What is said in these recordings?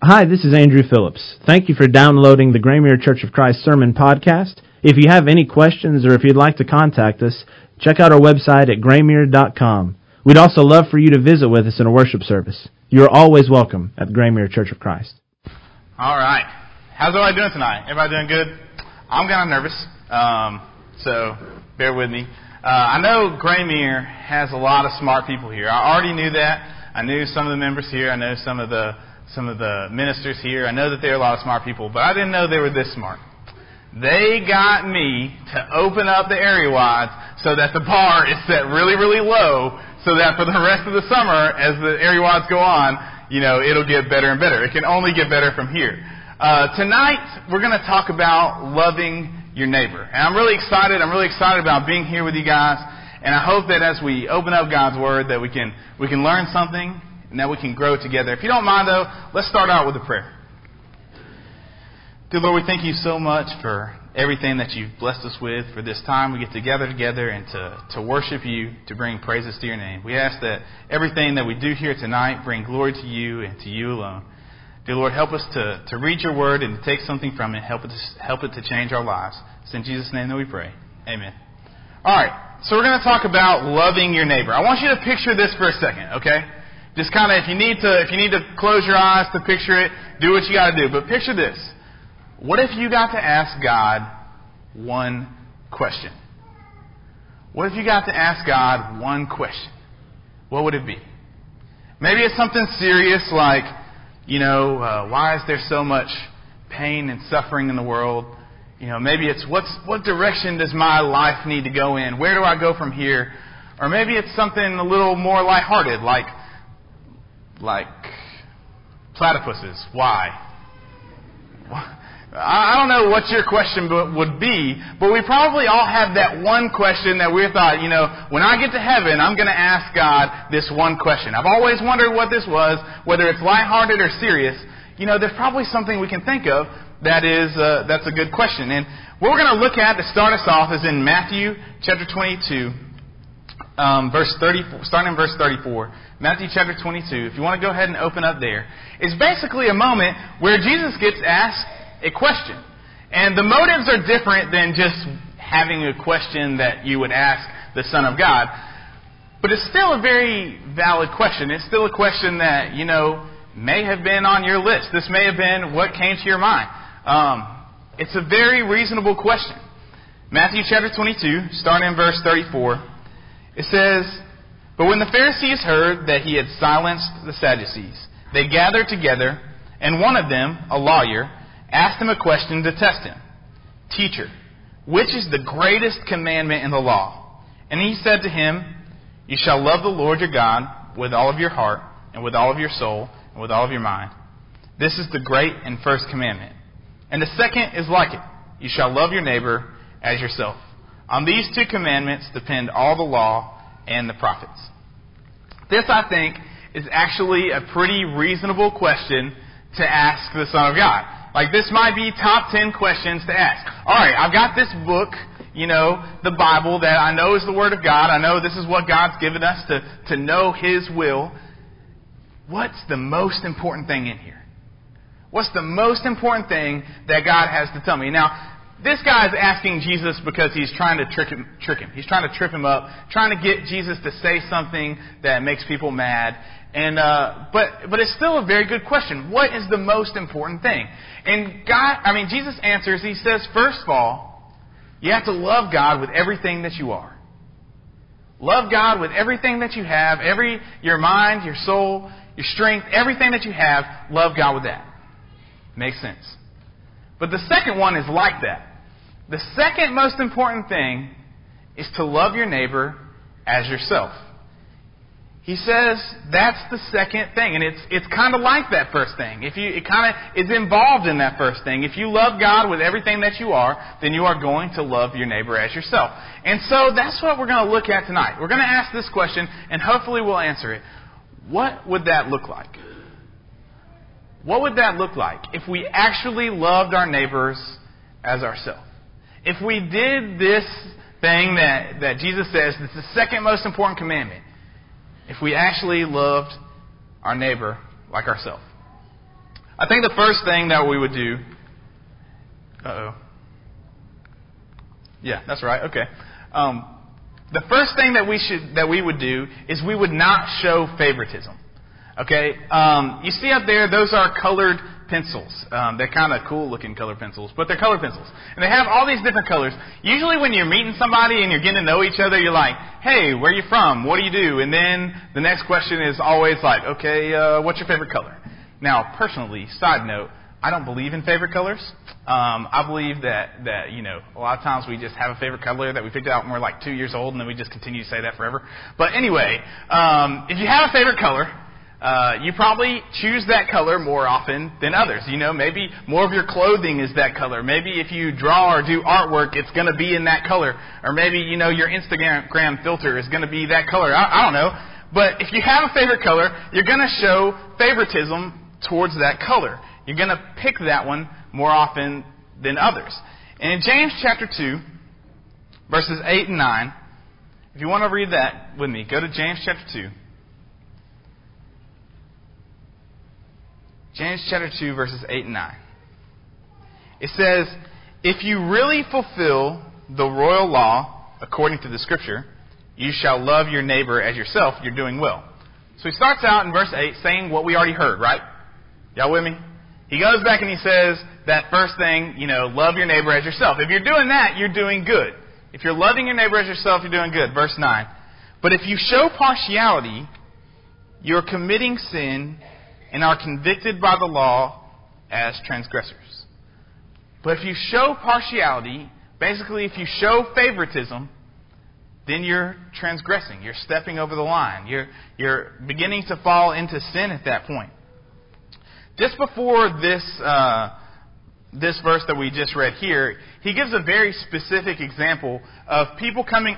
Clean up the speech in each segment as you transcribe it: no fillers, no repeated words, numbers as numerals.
Hi, this is Andrew Phillips. Thank you for downloading the Graymere Church of Christ Sermon Podcast. If you have any questions or if you'd like to contact us, check out our website at graymere.com. We'd also love for you to visit with us in a worship service. You are always welcome at Graymere Church of Christ. All right. How's everybody doing tonight? Everybody doing good? I'm kind of nervous, so bear with me. I know Graymere has a lot of smart people here. I already knew that. I knew some of the members here. I know some of the ministers here. I know that they're a lot of smart people, but I didn't know they were this smart. They got me to open up the area wides so that the bar is set really, really low so that for the rest of the summer, as the area wides go on, it'll get better and better. It can only get better from here. Tonight, we're going to talk about loving your neighbor. And I'm really excited. I'm really excited about being here with you guys. And I hope that as we open up God's Word that we can learn something and that we can grow together. If you don't mind, though, let's start out with a prayer. Dear Lord, we thank you so much for everything that you've blessed us with, for this time we get together and to worship you, to bring praises to your name. We ask that everything that we do here tonight bring glory to you and to you alone. Dear Lord, help us to read your word and to take something from it. Help it to change our lives. It's in Jesus' name that we pray. Amen. All right, so we're going to talk about loving your neighbor. I want you to picture this for a second, okay? Just kind of, if you need to close your eyes to picture it, do what you got to do. But picture this. What if you got to ask God one question? What if you got to ask God one question? What would it be? Maybe it's something serious like, why is there so much pain and suffering in the world? Maybe it's what direction does my life need to go in? Where do I go from here? Or maybe it's something a little more lighthearted, like platypuses. Why? I don't know what your question would be, but we probably all have that one question that we thought, when I get to heaven, I'm going to ask God this one question. I've always wondered what this was, whether it's lighthearted or serious. There's probably something we can think of that's a good question. And what we're going to look at to start us off is in Matthew chapter 22, verse 34, starting in verse 34. Matthew chapter 22. If you want to go ahead and open up there, it's basically a moment where Jesus gets asked a question. And the motives are different than just having a question that you would ask the Son of God. But it's still a very valid question. It's still a question that, may have been on your list. This may have been what came to your mind. It's a very reasonable question. Matthew chapter 22, starting in verse 34, it says, "But when the Pharisees heard that he had silenced the Sadducees, they gathered together, and one of them, a lawyer, asked him a question to test him. 'Teacher, which is the greatest commandment in the law?' And he said to him, 'You shall love the Lord your God with all of your heart, and with all of your soul, and with all of your mind. This is the great and first commandment. And the second is like it. You shall love your neighbor as yourself. On these two commandments depend all the law and the prophets.'" This, I think, is actually a pretty reasonable question to ask the Son of God. Like, this might be top 10 questions to ask. All right, I've got this book, the Bible, that I know is the Word of God. I know this is what God's given us to know His will. What's the most important thing in here? What's the most important thing that God has to tell me? Now, this guy is asking Jesus because he's trying to trick him. He's trying to trip him up, trying to get Jesus to say something that makes people mad. And but it's still a very good question. What is the most important thing? And Jesus answers. He says, first of all, you have to love God with everything that you are. Love God with everything that you have, your mind, your soul, your strength, everything that you have. Love God with that. Makes sense. But the second one is like that. The second most important thing is to love your neighbor as yourself. He says that's the second thing, and it's kind of like that first thing. It kind of is involved in that first thing. If you love God with everything that you are, then you are going to love your neighbor as yourself. And so that's what we're going to look at tonight. We're going to ask this question, and hopefully we'll answer it. What would that look like? What would that look like if we actually loved our neighbors as ourselves? If we did this thing that Jesus says, it's the second most important commandment. If we actually loved our neighbor like ourselves. I think the first thing that we would do... Yeah, that's right. Okay. The first thing that we would do is we would not show favoritism. Okay? You see up there, those are colored pencils. They're kind of cool-looking colored pencils, but they're colored pencils. And they have all these different colors. Usually when you're meeting somebody and you're getting to know each other, you're like, hey, where are you from? What do you do? And then the next question is always like, okay, what's your favorite color? Now, personally, side note, I don't believe in favorite colors. I believe that a lot of times we just have a favorite color that we picked out when we're like 2 years old, and then we just continue to say that forever. But anyway, if you have a favorite color, you probably choose that color more often than others. Maybe more of your clothing is that color. Maybe if you draw or do artwork, it's going to be in that color. Or maybe, your Instagram filter is going to be that color. I don't know. But if you have a favorite color, you're going to show favoritism towards that color. You're going to pick that one more often than others. And in James chapter 2, verses 8 and 9, if you want to read that with me, go to James chapter 2. James chapter 2, verses 8 and 9. It says, if you really fulfill the royal law according to the Scripture, you shall love your neighbor as yourself, you're doing well. So he starts out in verse 8 saying what we already heard, right? Y'all with me? He goes back and he says that first thing, love your neighbor as yourself. If you're doing that, you're doing good. If you're loving your neighbor as yourself, you're doing good. Verse 9. But if you show partiality, you're committing sin and are convicted by the law as transgressors. But if you show partiality, basically if you show favoritism, then you're transgressing. You're stepping over the line. You're beginning to fall into sin at that point. Just before this verse that we just read here, he gives a very specific example of people coming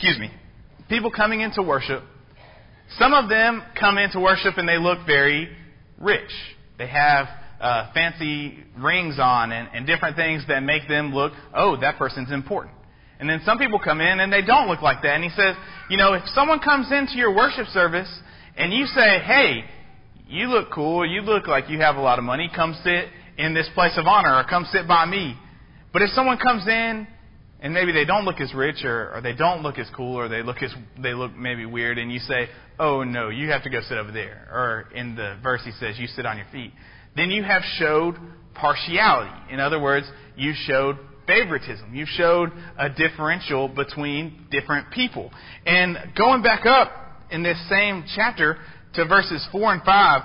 into worship. Some of them come into worship and they look very rich. They have fancy rings on and different things that make them look, oh, that person's important. And then some people come in and they don't look like that. And he says, if someone comes into your worship service and you say, hey, you look cool, you look like you have a lot of money, come sit in this place of honor, or come sit by me. But if someone comes in and maybe they don't look as rich, or they don't look as cool, or they look maybe weird, and you say, oh no, you have to go sit over there. Or in the verse he says, you sit on your feet. Then you have showed partiality. In other words, you showed favoritism. You showed a differential between different people. And going back up in this same chapter to verses 4 and 5,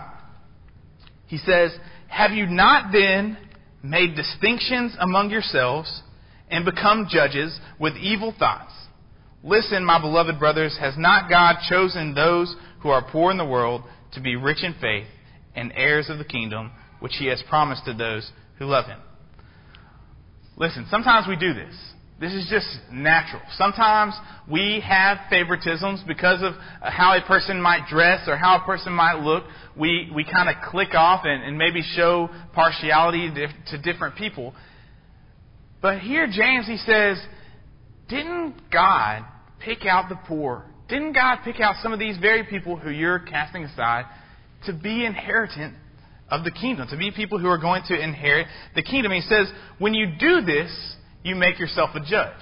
he says, have you not then made distinctions among yourselves and become judges with evil thoughts? Listen, my beloved brothers, has not God chosen those who are poor in the world to be rich in faith and heirs of the kingdom which he has promised to those who love him? Listen, sometimes we do this. This is just natural. Sometimes we have favoritisms because of how a person might dress or how a person might look. We kind of click off and maybe show partiality to different people. But here James, he says, didn't God pick out the poor? Didn't God pick out some of these very people who you're casting aside to be inheritance of the kingdom, to be people who are going to inherit the kingdom? He says, when you do this, you make yourself a judge.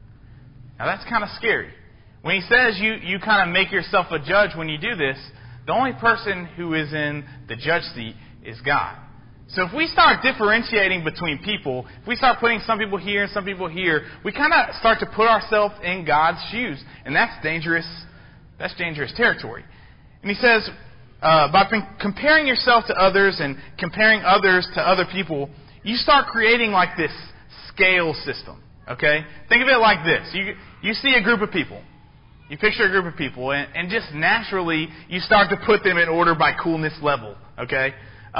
Now that's kind of scary. When he says you kind of make yourself a judge when you do this, the only person who is in the judge seat is God. So if we start differentiating between people, if we start putting some people here and some people here, we kind of start to put ourselves in God's shoes. And that's dangerous. That's dangerous territory. And he says, by comparing yourself to others and comparing others to other people, you start creating like this scale system. Okay? Think of it like this. You see a group of people. You picture a group of people, and just naturally you start to put them in order by coolness level. Okay?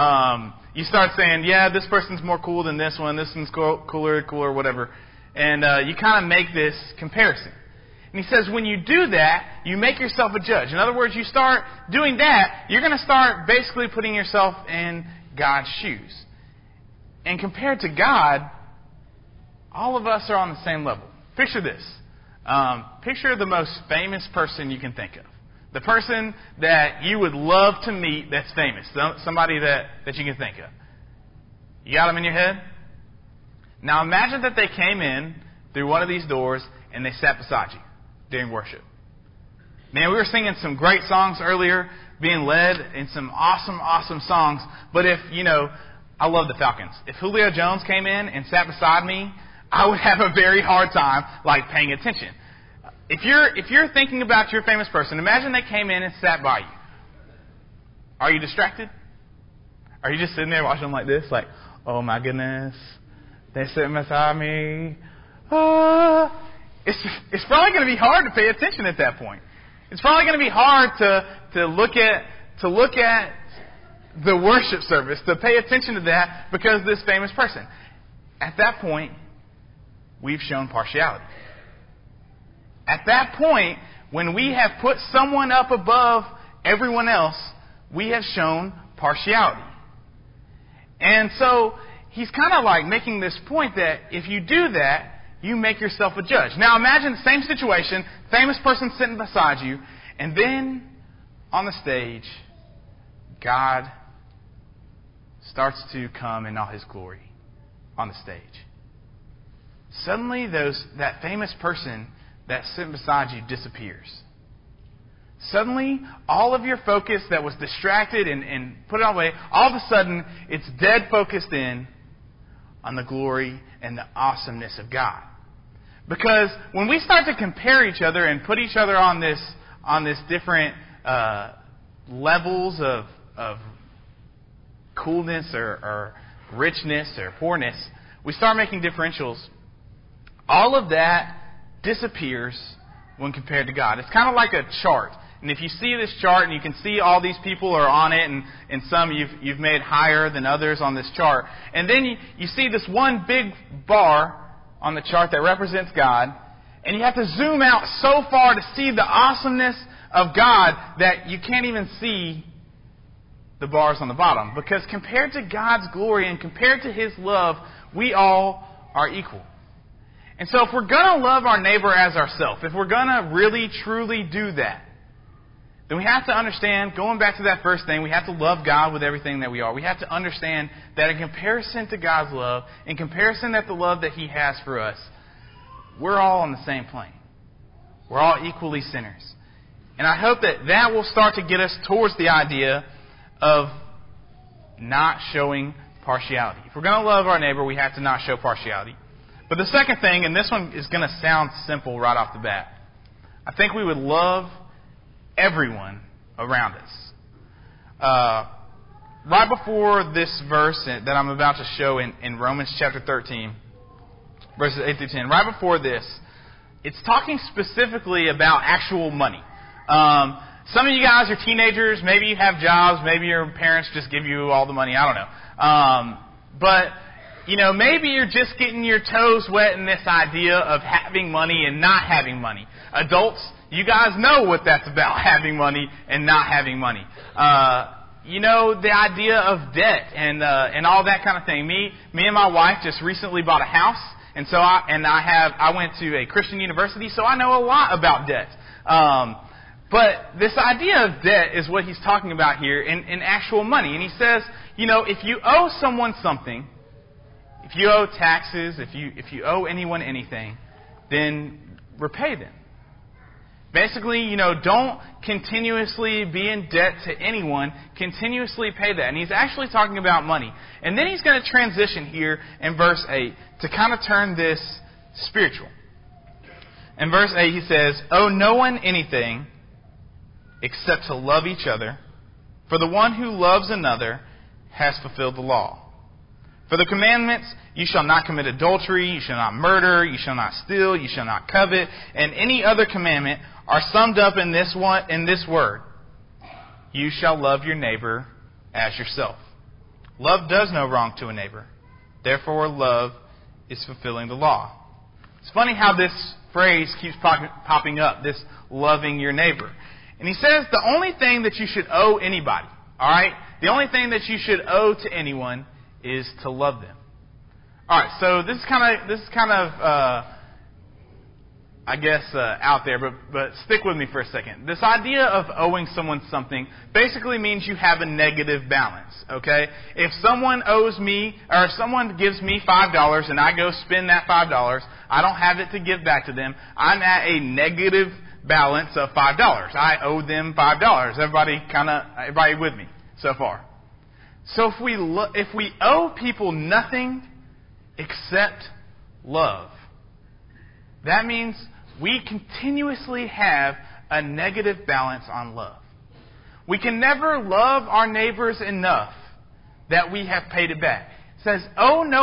You start saying, yeah, this person's more cool than this one. This one's cooler, whatever. And you kind of make this comparison. And he says, when you do that, you make yourself a judge. In other words, you start doing that, you're going to start basically putting yourself in God's shoes. And compared to God, all of us are on the same level. Picture this. Picture the most famous person you can think of. The person that you would love to meet that's famous. Somebody that you can think of. You got them in your head? Now imagine that they came in through one of these doors and they sat beside you during worship. Man, we were singing some great songs earlier, being led in some awesome, awesome songs. But if, I love the Falcons. If Julio Jones came in and sat beside me, I would have a very hard time, paying attention. If you're thinking about your famous person, imagine they came in and sat by you. Are you distracted? Are you just sitting there watching them like this? Like, oh my goodness, they're sitting beside me. It's probably going to be hard to pay attention at that point. It's probably going to be hard to look at the worship service, to pay attention to that because of this famous person. At that point, we've shown partiality. At that point, when we have put someone up above everyone else, we have shown partiality. And so he's kind of making this point that if you do that, you make yourself a judge. Now imagine the same situation, famous person sitting beside you, and then on the stage, God starts to come in all His glory on the stage. Suddenly that famous person that's sitting beside you disappears. Suddenly, all of your focus that was distracted and put it away, all of a sudden, it's dead focused in on the glory and the awesomeness of God. Because when we start to compare each other and put each other on this different levels of coolness or richness or poorness, we start making differentials. All of that disappears when compared to God. It's kind of like a chart. And if you see this chart and you can see all these people are on it and some you've made higher than others on this chart. And then you see this one big bar on the chart that represents God. And you have to zoom out so far to see the awesomeness of God that you can't even see the bars on the bottom. Because compared to God's glory and compared to His love, we all are equal. And so if we're going to love our neighbor as ourselves, if we're going to really, truly do that, then we have to understand, going back to that first thing, we have to love God with everything that we are. We have to understand that in comparison to God's love, in comparison to the love that He has for us, we're all on the same plane. We're all equally sinners. And I hope that will start to get us towards the idea of not showing partiality. If we're going to love our neighbor, we have to not show partiality. But the second thing, and this one is going to sound simple right off the bat, I think we would love everyone around us. Right before this verse that I'm about to show in Romans chapter 13, verses 8 through 10, right before this, it's talking specifically about actual money. Some of you guys are teenagers, maybe you have jobs, maybe your parents just give you all the money, I don't know. But maybe you're just getting your toes wet in this idea of having money and not having money. Adults, you guys know what that's about, having money and not having money. The idea of debt and all that kind of thing. Me and my wife just recently bought a house, and so I went to a Christian university, so I know a lot about debt. But this idea of debt is what he's talking about here in actual money. And he says, if you owe someone something, if you owe taxes, if you owe anyone anything, then repay them. Basically, don't continuously be in debt to anyone. Continuously pay that. And he's actually talking about money. And then he's going to transition here in verse 8 to kind of turn this spiritual. In verse 8 he says, owe no one anything except to love each other. For the one who loves another has fulfilled the law. For the commandments, you shall not commit adultery, you shall not murder, you shall not steal, you shall not covet, and any other commandment are summed up in this word. You shall love your neighbor as yourself. Love does no wrong to a neighbor. Therefore, love is fulfilling the law. It's funny how this phrase keeps popping up, this loving your neighbor. And he says the only thing that you should owe anybody, all right? The only thing that you should owe to anyone is to love them. All right, so this is kind of out there, but stick with me for a second. This idea of owing someone something basically means you have a negative balance, okay? If someone owes me, or if someone gives me $5 and I go spend that $5, I don't have it to give back to them. I'm at a negative balance of $5. I owe them $5. Everybody with me so far? So if we owe people nothing except love, that means we continuously have a negative balance on love. We can never love our neighbors enough that we have paid it back. It says, owe no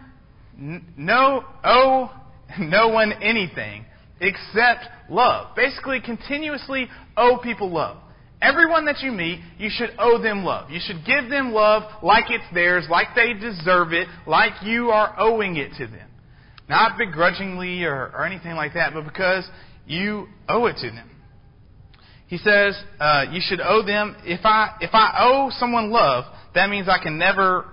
one anything except love. Basically, continuously owe people love. Everyone that you meet, you should owe them love. You should give them love like it's theirs, like they deserve it, like you are owing it to them. Not begrudgingly or anything like that, but because you owe it to them. He says you should owe them. If I owe someone love, that means I can never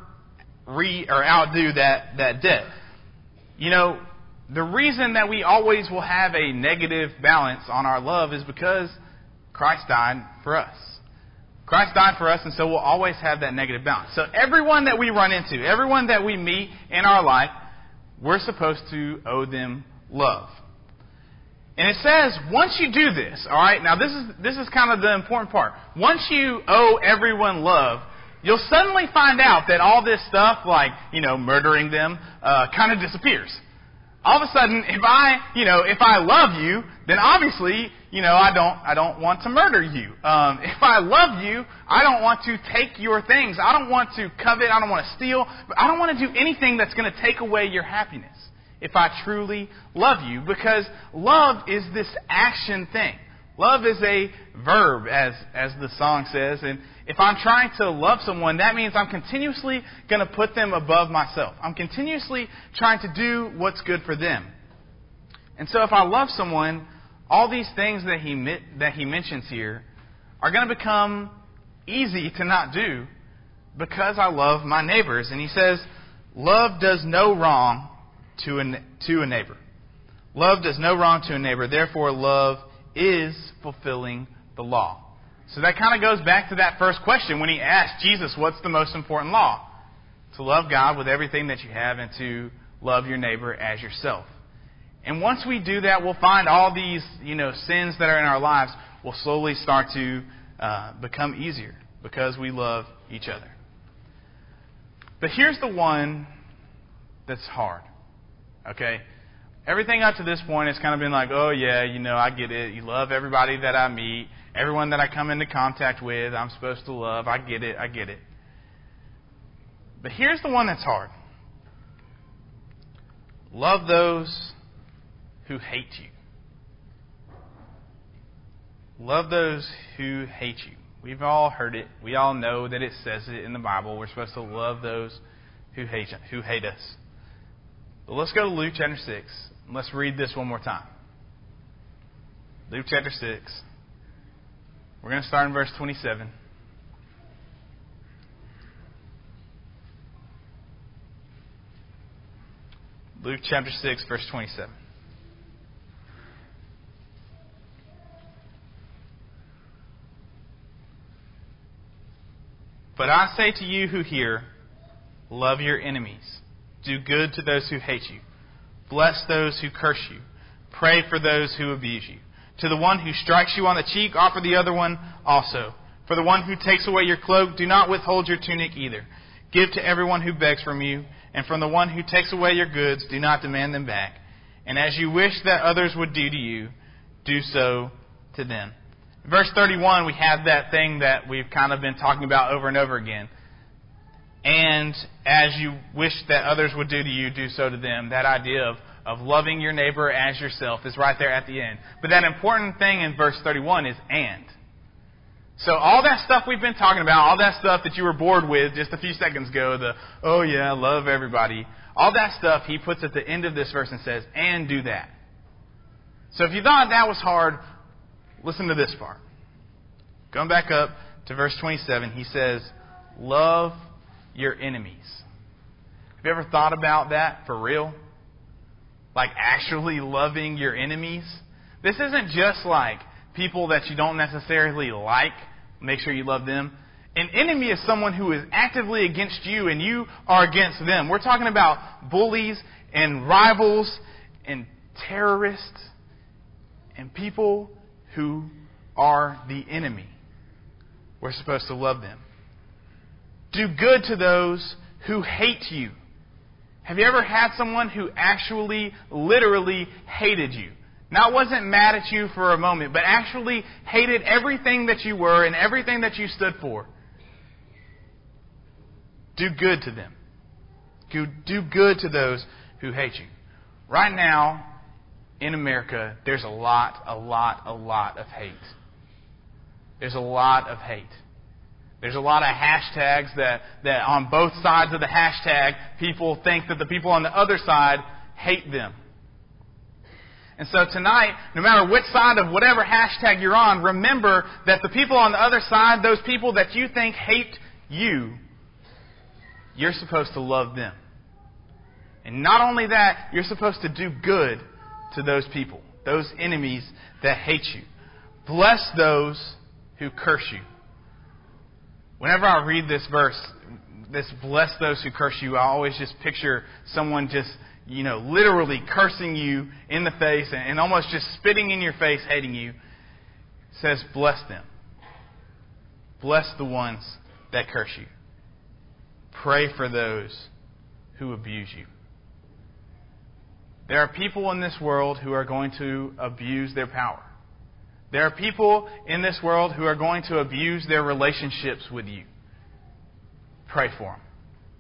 outdo that debt. You know, the reason that we always will have a negative balance on our love is because Christ died for us. Christ died for us, and so we'll always have that negative balance. So everyone that we run into, everyone that we meet in our life, we're supposed to owe them love. And it says, once you do this, all right, now this is kind of the important part. Once you owe everyone love, you'll suddenly find out that all this stuff, like, murdering them, kind of disappears. All of a sudden, if I love you, then obviously, I don't want to murder you. If I love you, I don't want to take your things. I don't want to covet. I don't want to steal. I don't want to do anything that's going to take away your happiness if I truly love you, because love is this action thing. Love is a verb, as the song says, and if I'm trying to love someone, that means I'm continuously going to put them above myself. I'm continuously trying to do what's good for them. And so if I love someone, all these things that he mentions here are going to become easy to not do because I love my neighbors. And he says, love does no wrong to a neighbor. Love does no wrong to a neighbor. Therefore, love is fulfilling the law. So that kind of goes back to that first question when he asked Jesus, what's the most important law? To love God with everything that you have and to love your neighbor as yourself. And once we do that, we'll find all these, sins that are in our lives will slowly start to become easier because we love each other. But here's the one that's hard. Okay? Everything up to this point has kind of been like, oh yeah, I get it. You love everybody that I meet. Everyone that I come into contact with, I'm supposed to love. I get it. But here's the one that's hard. Love those who hate you. Love those who hate you. We've all heard it. We all know that it says it in the Bible. We're supposed to love those who hate us. But let's go to Luke chapter 6. And let's read this one more time. Luke chapter 6. We're going to start in verse 27. Luke chapter 6, verse 27. But I say to you who hear, love your enemies. Do good to those who hate you. Bless those who curse you. Pray for those who abuse you. To the one who strikes you on the cheek, offer the other one also. For the one who takes away your cloak, do not withhold your tunic either. Give to everyone who begs from you, and from the one who takes away your goods, do not demand them back. And as you wish that others would do to you, do so to them. In verse 31, we have that thing that we've kind of been talking about over and over again. And as you wish that others would do to you, do so to them. That idea of loving your neighbor as yourself is right there at the end. But that important thing in verse 31 is and. So all that stuff we've been talking about, all that stuff that you were bored with just a few seconds ago, oh yeah, love everybody, all that stuff he puts at the end of this verse and says, and do that. So if you thought that was hard, listen to this part. Going back up to verse 27, he says, love your enemies. Have you ever thought about that for real? like actually loving your enemies. This isn't just like people that you don't necessarily like. Make sure you love them. An enemy is someone who is actively against you and you are against them. We're talking about bullies and rivals and terrorists and people who are the enemy. We're supposed to love them. Do good to those who hate you. Have you ever had someone who actually, literally hated you? Not wasn't mad at you for a moment, but actually hated everything that you were and everything that you stood for? Do good to them. Do good to those who hate you. Right now, in America, there's a lot of hate. There's a lot of hate. There's a lot of hashtags that on both sides of the hashtag, people think that the people on the other side hate them. And so tonight, no matter which side of whatever hashtag you're on, remember that the people on the other side, those people that you think hate you, you're supposed to love them. And not only that, you're supposed to do good to those people, those enemies that hate you. Bless those who curse you. Whenever I read this verse, this bless those who curse you, I always just picture someone just, literally cursing you in the face and almost just spitting in your face, hating you. It says, bless them. Bless the ones that curse you. Pray for those who abuse you. There are people in this world who are going to abuse their power. There are people in this world who are going to abuse their relationships with you. Pray for them.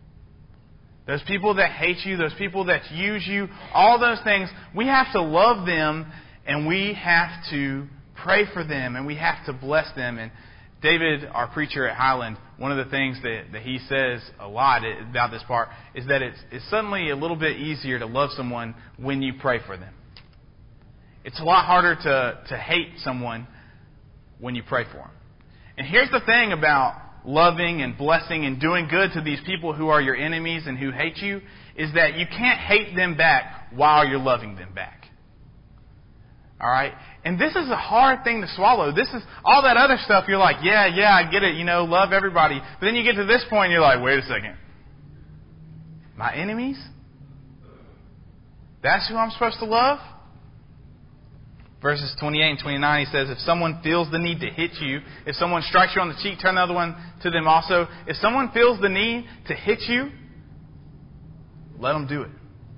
Those people that hate you, those people that use you, all those things, we have to love them and we have to pray for them and we have to bless them. And David, our preacher at Highland, one of the things that he says a lot about this part is that it's suddenly a little bit easier to love someone when you pray for them. It's a lot harder to hate someone when you pray for them. And here's the thing about loving and blessing and doing good to these people who are your enemies and who hate you, is that you can't hate them back while you're loving them back. All right? And this is a hard thing to swallow. This is all that other stuff. You're like, yeah, I get it. Love everybody. But then you get to this point and you're like, wait a second. My enemies? That's who I'm supposed to love? Verses 28 and 29, he says, if someone feels the need to hit you, if someone strikes you on the cheek, turn the other one to them also. If someone feels the need to hit you, let them do it.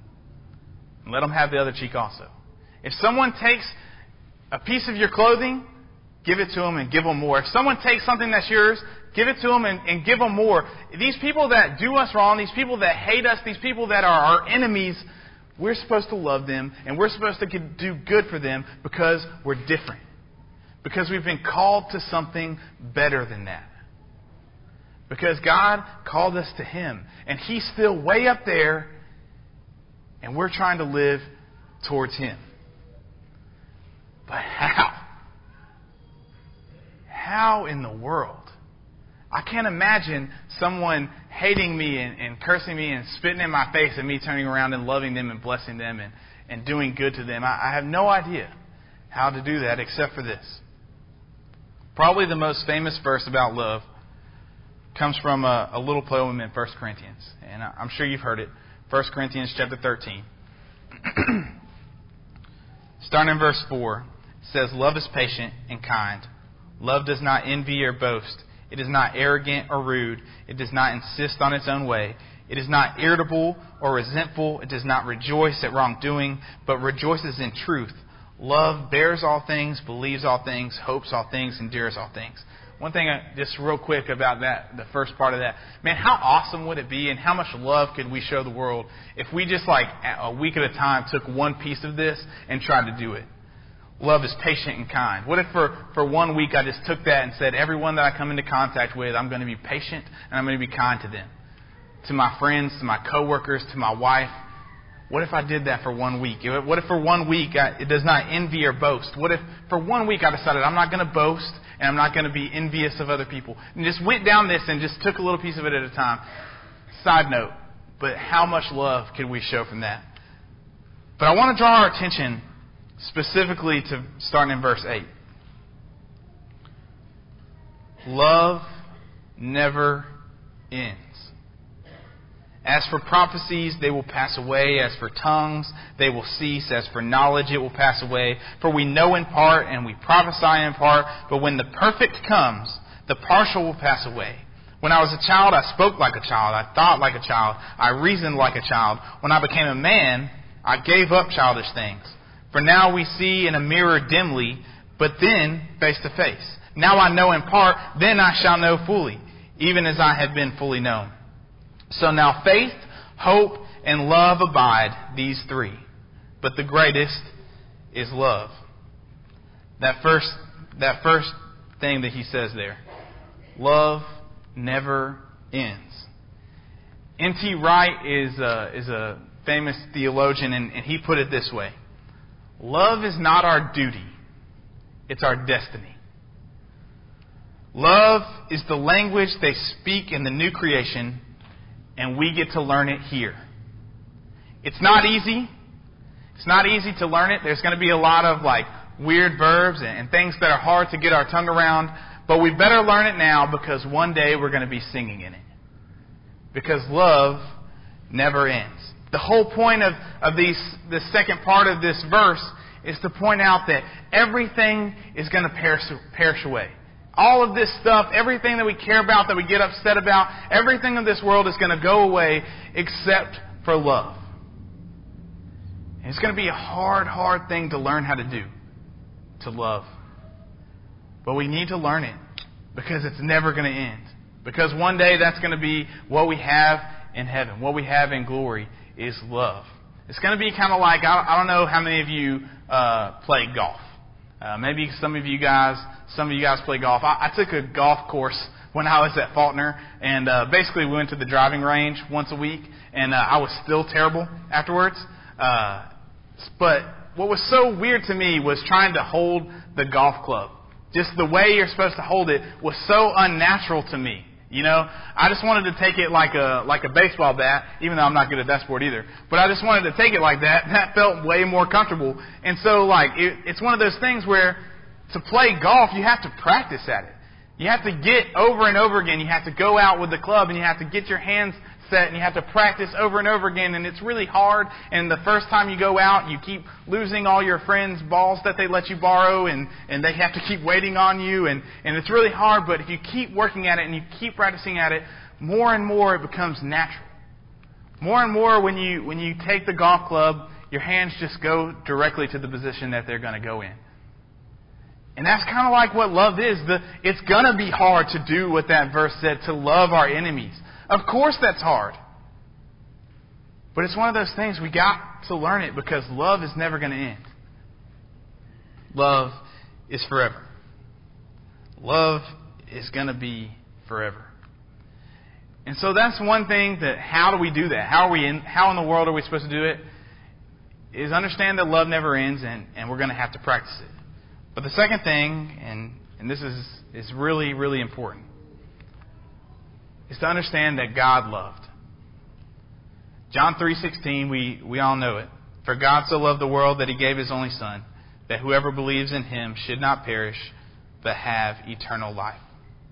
And let them have the other cheek also. If someone takes a piece of your clothing, give it to them and give them more. If someone takes something that's yours, give it to them and give them more. These people that do us wrong, these people that hate us, these people that are our enemies, we're supposed to love them and we're supposed to do good for them because we're different. Because we've been called to something better than that. Because God called us to Him and He's still way up there and we're trying to live towards Him. But how? How in the world? I can't imagine someone hating me and cursing me and spitting in my face and me turning around and loving them and blessing them and doing good to them. I have no idea how to do that except for this. Probably the most famous verse about love comes from a little poem in 1 Corinthians. And I'm sure you've heard it. 1 Corinthians chapter 13. Starting in verse 4, it says, love is patient and kind. Love does not envy or boast. It is not arrogant or rude. It does not insist on its own way. It is not irritable or resentful. It does not rejoice at wrongdoing, but rejoices in truth. Love bears all things, believes all things, hopes all things, endures all things. One thing, just real quick about that, the first part of that. Man, how awesome would it be and how much love could we show the world if we just like a week at a time took one piece of this and tried to do it? Love is patient and kind. What if for 1 week I just took that and said, everyone that I come into contact with, I'm going to be patient and I'm going to be kind to them. To my friends, to my coworkers, to my wife. What if I did that for 1 week? What if for 1 week it does not envy or boast? What if for 1 week I decided I'm not going to boast and I'm not going to be envious of other people? And just went down this and just took a little piece of it at a time. Side note, but how much love can we show from that? But I want to draw our attention specifically to starting in verse 8. Love never ends. As for prophecies, they will pass away. As for tongues, they will cease. As for knowledge, it will pass away. For we know in part and we prophesy in part. But when the perfect comes, the partial will pass away. When I was a child, I spoke like a child. I thought like a child. I reasoned like a child. When I became a man, I gave up childish things. For now we see in a mirror dimly, but then face to face. Now I know in part, then I shall know fully, even as I have been fully known. So now faith, hope, and love abide, these three. But the greatest is love. That first thing that he says there. Love never ends. N.T. Wright is a famous theologian, and he put it this way. Love is not our duty. It's our destiny. Love is the language they speak in the new creation, and we get to learn it here. It's not easy. It's not easy to learn it. There's going to be a lot of weird verbs and things that are hard to get our tongue around. But we better learn it now because one day we're going to be singing in it. Because love never ends. The whole point of the second part of this verse is to point out that everything is going to perish away. All of this stuff, everything that we care about, that we get upset about, everything in this world is going to go away except for love. And it's going to be a hard thing to learn how to do, to love. But we need to learn it because it's never going to end. Because one day that's going to be what we have in heaven, what we have in glory is love. It's going to be kind of like, I don't know how many of you play golf. Maybe some of you guys play golf. I took a golf course when I was at Faulkner, and basically we went to the driving range once a week, and I was still terrible afterwards. But what was so weird to me was trying to hold the golf club. Just the way you're supposed to hold it was so unnatural to me. You know, I just wanted to take it like a baseball bat, even though I'm not good at that sport either. But I just wanted to take it like that. That felt way more comfortable. And so, it's one of those things where to play golf, you have to practice at it. You have to get over and over again. You have to go out with the club and you have to get your hands set and you have to practice over and over again. And it's really hard. And the first time you go out, you keep losing all your friends' balls that they let you borrow and they have to keep waiting on you. And it's really hard. But if you keep working at it and you keep practicing at it, more and more it becomes natural. More and more when you take the golf club, your hands just go directly to the position that they're going to go in. And that's kind of like what love is. It's going to be hard to do what that verse said, to love our enemies. Of course that's hard. But it's one of those things we got to learn it because love is never going to end. Love is forever. Love is going to be forever. And so that's one thing that, how do we do that? How in the world are we supposed to do it? Is understand that love never ends and we're going to have to practice it. But the second thing, and this is really, really important, is to understand that God loved. John 3:16, we all know it. For God so loved the world that He gave His only Son, that whoever believes in Him should not perish, but have eternal life.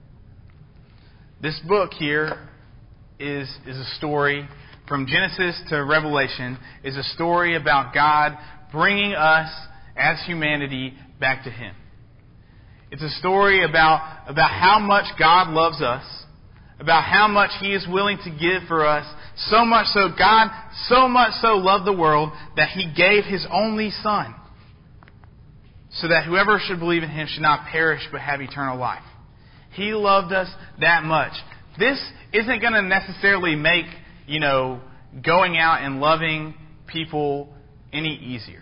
This book here is a story from Genesis to Revelation, is a story about God bringing us as humanity back to Him. It's a story about how much God loves us, about how much He is willing to give for us, so much so God so much so loved the world that He gave His only Son, so that whoever should believe in Him should not perish but have eternal life. He loved us that much. This isn't going to necessarily make, going out and loving people any easier.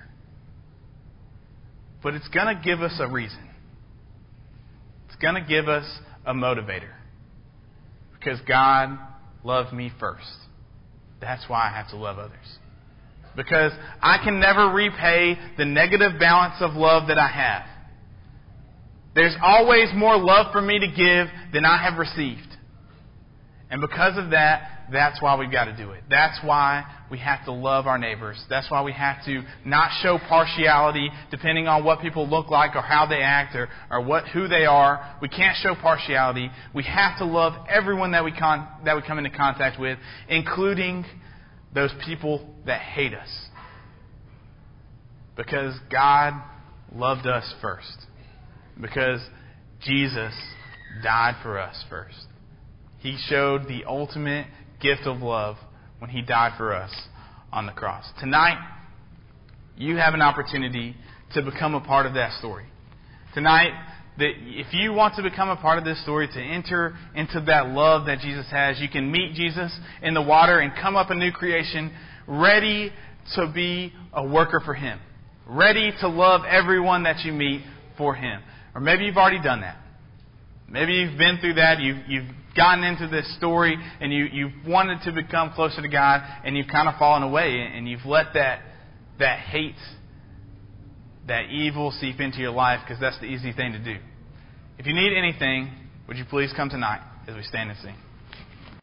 But it's going to give us a reason. It's going to give us a motivator. Because God loved me first. That's why I have to love others. Because I can never repay the negative balance of love that I have. There's always more love for me to give than I have received. And because of that, that's why we've got to do it. That's why we have to love our neighbors. That's why we have to not show partiality depending on what people look like or how they act or who they are. We can't show partiality. We have to love everyone that we come into contact with, including those people that hate us. Because God loved us first. Because Jesus died for us first. He showed the ultimate gift of love when He died for us on the cross. Tonight, you have an opportunity to become a part of that story. Tonight, if you want to become a part of this story, to enter into that love that Jesus has, you can meet Jesus in the water and come up a new creation, ready to be a worker for Him. Ready to love everyone that you meet for Him. Or maybe you've already done that. Maybe you've been through that. You've gotten into this story and you've wanted to become closer to God, and you've kind of fallen away and you've let that hate, that evil seep into your life because that's the easy thing to do. If you need anything, would you please come tonight as we stand and sing?